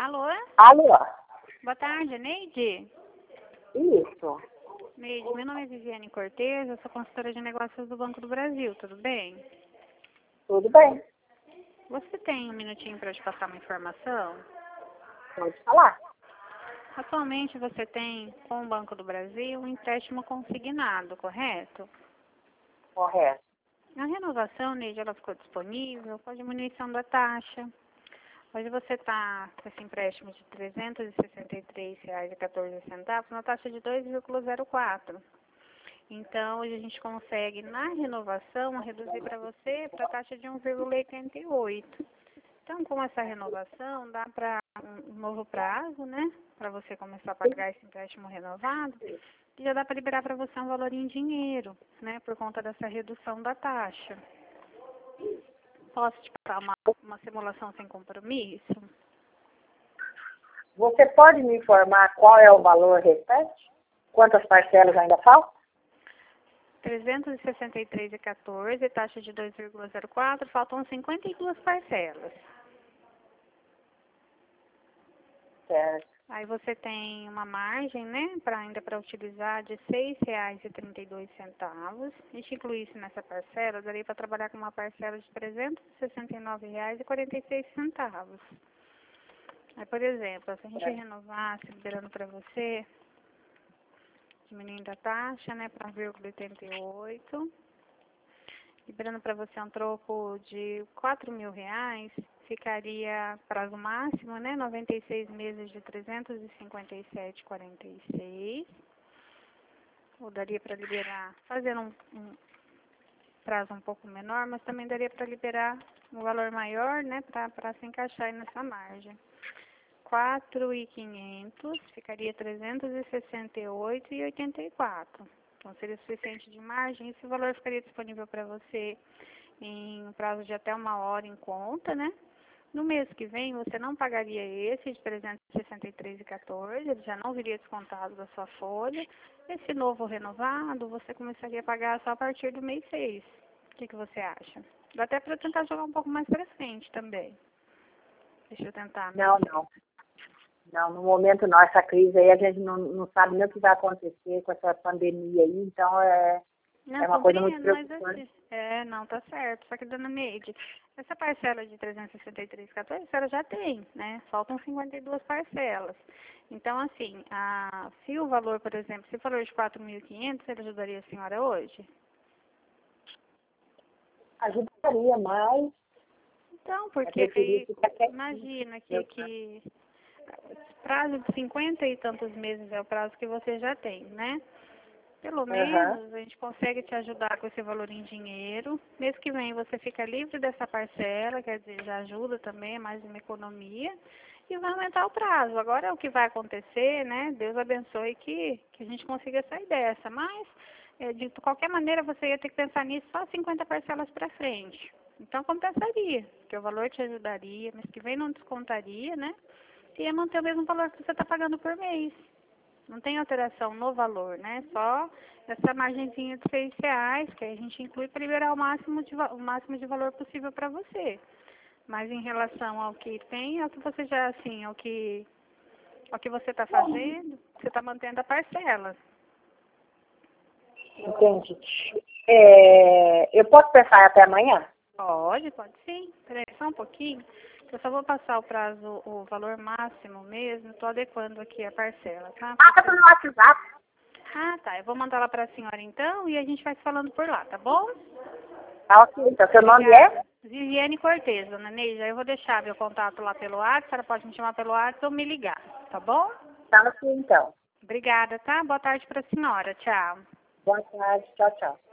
Alô? Alô? Boa tarde, Neide. Isso. Neide, meu nome é Viviane Cortez, eu sou consultora de negócios do Banco do Brasil, tudo bem? Tudo bem. Você tem um minutinho para te passar uma informação? Pode falar. Atualmente você tem com o Banco do Brasil um empréstimo consignado, correto? Correto. A renovação, Neide, ela ficou disponível com a diminuição da taxa. Hoje você está com esse empréstimo de R$ 363,14, na taxa de 2,04. Então, hoje a gente consegue, na renovação, reduzir para você para a taxa de 1,88. Então, com essa renovação, dá para um novo prazo, né? Para você começar a pagar esse empréstimo renovado. E já dá para liberar para você um valor em dinheiro, né? Por conta dessa redução da taxa. Posso te passar uma simulação sem compromisso? Você pode me informar qual é o valor restante? Quantas parcelas ainda faltam? R$ 363,14, taxa de 2,04, faltam 52 parcelas. Certo. Aí você tem uma margem, né, ainda para utilizar de R$ 6,32. E se incluísse nessa parcela, daria para trabalhar com uma parcela de R$ 369,46. Aí, por exemplo, se a gente renovasse, liberando para você, diminuindo a taxa, né, para 1,88, liberando para você um troco de R$ 4.000, ficaria prazo máximo, né, 96 meses de 357,46. Ou daria para liberar, fazendo um prazo um pouco menor, mas também daria para liberar um valor maior, né, para se encaixar aí nessa margem. 4.500, ficaria 368,84. Então, seria suficiente de margem. Esse valor ficaria disponível para você em um prazo de até 1 hora em conta, né? No mês que vem, você não pagaria esse de 363,14, ele já não viria descontado da sua folha. Esse novo renovado, você começaria a pagar só a partir do mês 6. O que você acha? Dá até para tentar jogar um pouco mais para frente também. Deixa eu tentar. Não. Não, no momento não. Essa crise aí a gente não sabe nem o que vai acontecer com essa pandemia aí, então é uma coisa muito preocupante. Não, tá certo. Só que, dona Neide, essa parcela de 363,14, a senhora já tem, né? Faltam 52 parcelas. Então, assim, se o valor, por exemplo, se o valor de 4.500, ele ajudaria a senhora hoje? Ajudaria mais. Então, porque imagina que prazo de 50 e tantos meses é o prazo que você já tem, né? Pelo menos a gente consegue te ajudar com esse valor em dinheiro. Mês que vem você fica livre dessa parcela, quer dizer, já ajuda também, é mais uma economia. E vai aumentar o prazo. Agora, o que vai acontecer, né? Deus abençoe que a gente consiga sair dessa. Mas, de qualquer maneira, você ia ter que pensar nisso só 50 parcelas para frente. Então, compensaria, porque o valor te ajudaria. Mês que vem não descontaria, né? E ia manter o mesmo valor que você está pagando por mês. Não tem alteração no valor, né? Só essa margenzinha de R$ 6, que a gente inclui para liberar o máximo de valor possível para você. Mas em relação ao que tem, ao que você já, assim, ao que você está fazendo, você está mantendo a parcela. Entendi. Eu posso pensar até amanhã? Pode sim. Espera aí só um pouquinho. Eu só vou passar o valor máximo mesmo. Estou adequando aqui a parcela, tá? Passa pelo WhatsApp. Ah, tá. Eu vou mandar lá para a senhora então e a gente vai se falando por lá, tá bom? Tá, ok. Então, seu nome é? Viviane Cortez, dona Neide. Eu vou deixar meu contato lá pelo WhatsApp. A senhora pode me chamar pelo WhatsApp ou me ligar, tá bom? Tá, ok, então. Obrigada, tá? Boa tarde para a senhora. Tchau. Boa tarde. Tchau, tchau.